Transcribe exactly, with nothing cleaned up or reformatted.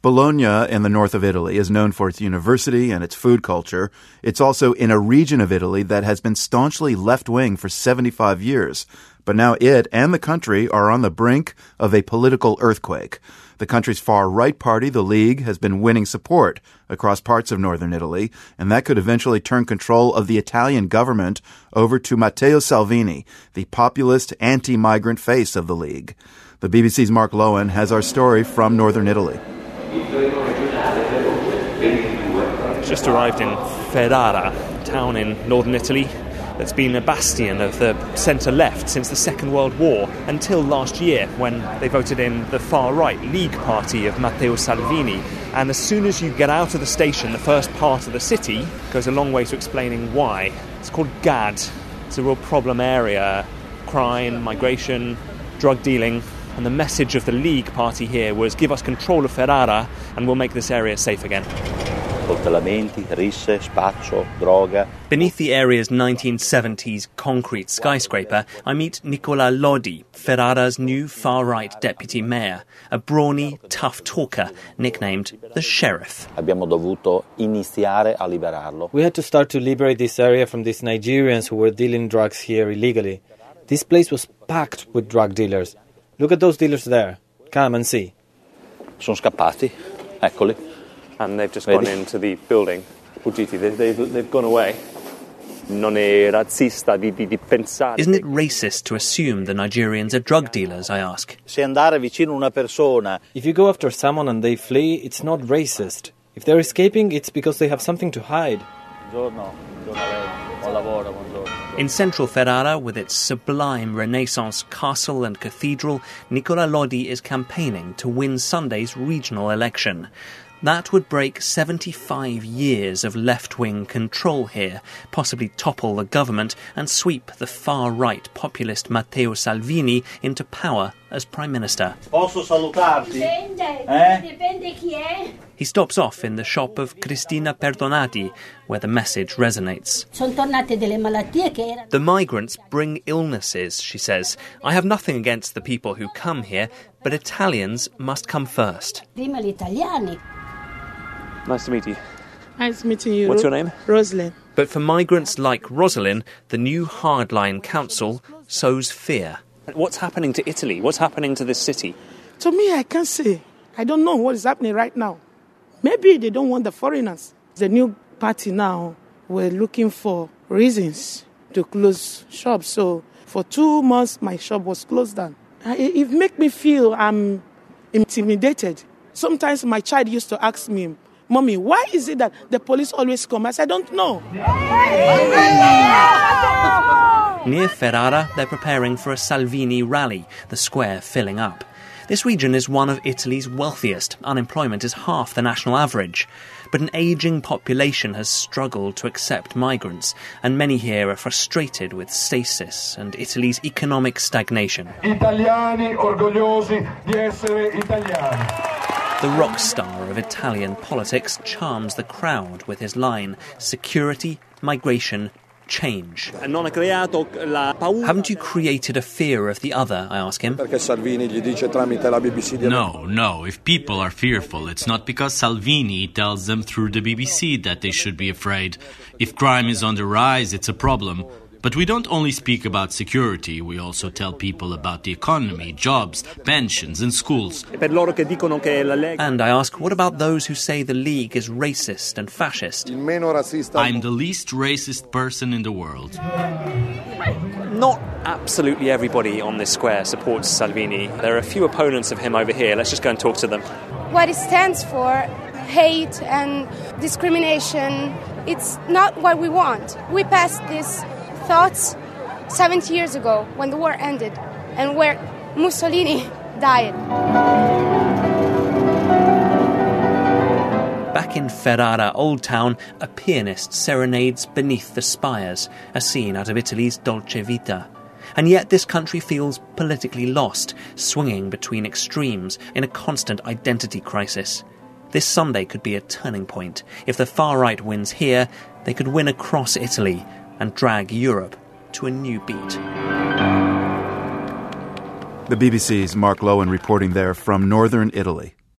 Bologna in the north of Italy is known for its university and its food culture. It's also in a region of Italy that has been staunchly left-wing for seventy-five years. But now it and the country are on the brink of a political earthquake. The country's far-right party, the League, has been winning support across parts of northern Italy, and that could eventually turn control of the Italian government over to Matteo Salvini, the populist, anti-migrant face of the League. The B B C's Mark Lowen has our story from northern Italy. Just arrived in Ferrara, a town in northern Italy that's been a bastion of the centre-left since the Second World War, until last year when they voted in the far-right League party of Matteo Salvini. And as soon as you get out of the station, the first part of the city goes a long way to explaining why. It's called Gad. It's a real problem area. Crime, migration, drug dealing. And the message of the League party here was, give us control of Ferrara and we'll make this area safe again. Beneath the area's nineteen seventies concrete skyscraper, I meet Nicola Lodi, Ferrara's new far-right deputy mayor, a brawny, tough talker nicknamed the Sheriff. We had to start to liberate this area from these Nigerians who were dealing drugs here illegally. This place was packed with drug dealers. Look at those dealers there. Come and see. Sono scappati. Eccoli. And they've just Vedi? gone into the building. Fuggiti, they, they've, they've gone away. Non è razzista di, di, di pensare. Isn't it racist to assume the Nigerians are drug dealers, I ask? Se andare vicino una persona. If you go after someone and they flee, it's not racist. If they're escaping, it's because they have something to hide. Buongiorno. In central Ferrara, with its sublime Renaissance castle and cathedral, Nicola Lodi is campaigning to win Sunday's regional election. That would break seventy-five years of left-wing control here, possibly topple the government and sweep the far-right populist Matteo Salvini into power as Prime Minister. Posso salutarti? Eh? Dipende chi è. He stops off in the shop of Cristina Perdonati, where the message resonates. The migrants bring illnesses, she says. I have nothing against the people who come here, but Italians must come first. Nice to meet you. Nice meeting you. What's your name? Rosalind. But for migrants like Rosalind, the new hardline council sows fear. What's happening to Italy? What's happening to this city? To me, I can't say. I don't know what is happening right now. Maybe they don't want the foreigners. The new party now, we're looking for reasons to close shops. So for two months, my shop was closed down. It makes me feel I'm intimidated. Sometimes my child used to ask me, Mommy, why is it that the police always come? I said, I don't know. Near Ferrara, they're preparing for a Salvini rally, the square filling up. This region is one of Italy's wealthiest. Unemployment is half the national average. But an ageing population has struggled to accept migrants, and many here are frustrated with stasis and Italy's economic stagnation. Italiani orgogliosi di essere italiani. The rock star of Italian politics charms the crowd with his line, security, migration, change. Haven't you created a fear of the other, I ask him? No, no. If people are fearful, it's not because Salvini tells them through the B B C that they should be afraid. If crime is on the rise, it's a problem. But we don't only speak about security, we also tell people about the economy, jobs, pensions and schools. And I ask, what about those who say the League is racist and fascist? I'm the least racist person in the world. Not absolutely everybody on this square supports Salvini. There are a few opponents of him over here. Let's just go and talk to them. What it stands for, hate and discrimination, it's not what we want. We passed this thoughts seventy years ago when the war ended and where Mussolini died. Back in Ferrara Old Town, a pianist serenades beneath the spires, a scene out of Italy's Dolce Vita. And yet this country feels politically lost, swinging between extremes in a constant identity crisis. This Sunday could be a turning point. If the far right wins here, they could win across Italy and drag Europe to a new beat. The B B C's Mark Lowen reporting there from northern Italy.